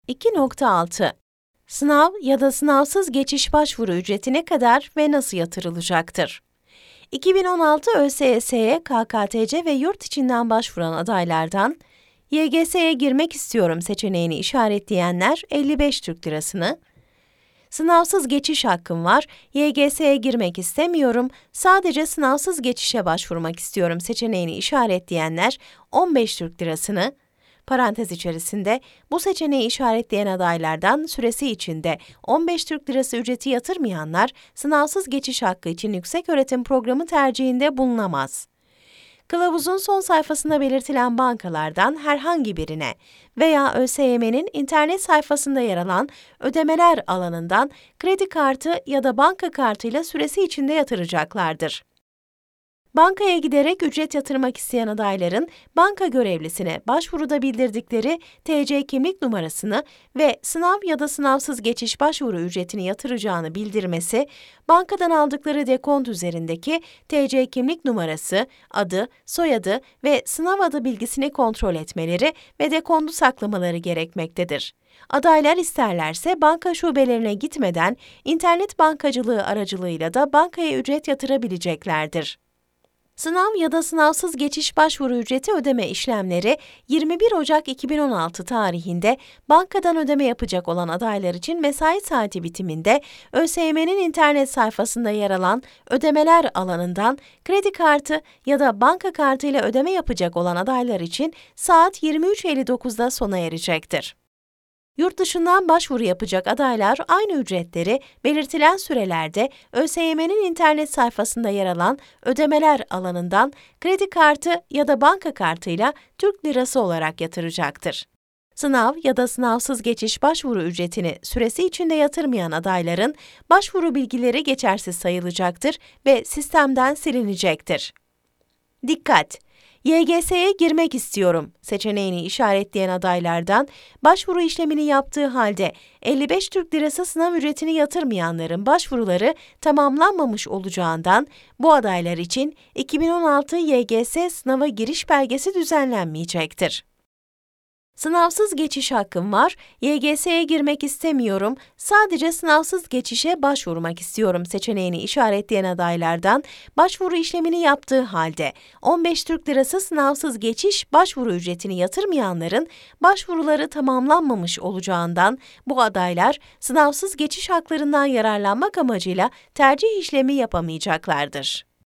2.6 Sınav ya da sınavsız geçiş başvuru ücreti ne kadar ve nasıl yatırılacaktır? 2016 ÖSYS'ye KKTC ve yurt içinden başvuran adaylardan YGS'ye girmek istiyorum seçeneğini işaretleyenler 55 Türk Lirasını, sınavsız geçiş hakkım var, YGS'ye girmek istemiyorum, sadece sınavsız geçişe başvurmak istiyorum seçeneğini işaretleyenler 15 Türk Lirasını, parantez içerisinde bu seçeneği işaretleyen adaylardan süresi içinde 15 Türk Lirası ücreti yatırmayanlar sınavsız geçiş hakkı için yükseköğretim programı tercihinde bulunamaz. Kılavuzun son sayfasında belirtilen bankalardan herhangi birine veya ÖSYM'nin internet sayfasında yer alan ödemeler alanından kredi kartı ya da banka kartıyla süresi içinde yatıracaklardır. Bankaya giderek ücret yatırmak isteyen adayların banka görevlisine başvuruda bildirdikleri TC kimlik numarasını ve sınav ya da sınavsız geçiş başvuru ücretini yatıracağını bildirmesi, bankadan aldıkları dekont üzerindeki TC kimlik numarası, adı, soyadı ve sınav adı bilgisini kontrol etmeleri ve dekontu saklamaları gerekmektedir. Adaylar isterlerse banka şubelerine gitmeden internet bankacılığı aracılığıyla da bankaya ücret yatırabileceklerdir. Sınav ya da sınavsız geçiş başvuru ücreti ödeme işlemleri 21 Ocak 2016 tarihinde bankadan ödeme yapacak olan adaylar için mesai saati bitiminde ÖSYM'nin internet sayfasında yer alan ödemeler alanından kredi kartı ya da banka kartı ile ödeme yapacak olan adaylar için saat 23.59'da sona erecektir. Yurt dışından başvuru yapacak adaylar aynı ücretleri belirtilen sürelerde ÖSYM'nin internet sayfasında yer alan ödemeler alanından kredi kartı ya da banka kartıyla Türk Lirası olarak yatıracaktır. Sınav ya da sınavsız geçiş başvuru ücretini süresi içinde yatırmayan adayların başvuru bilgileri geçersiz sayılacaktır ve sistemden silinecektir. Dikkat! YGS'ye girmek istiyorum seçeneğini işaretleyen adaylardan başvuru işlemini yaptığı halde 55 Türk Lirası sınav ücretini yatırmayanların başvuruları tamamlanmamış olacağından bu adaylar için 2016 YGS sınava giriş belgesi düzenlenmeyecektir. Sınavsız geçiş hakkım var, YGS'ye girmek istemiyorum, sadece sınavsız geçişe başvurmak istiyorum seçeneğini işaretleyen adaylardan başvuru işlemini yaptığı halde 15 Türk Lirası sınavsız geçiş başvuru ücretini yatırmayanların başvuruları tamamlanmamış olacağından bu adaylar sınavsız geçiş haklarından yararlanmak amacıyla tercih işlemi yapamayacaklardır.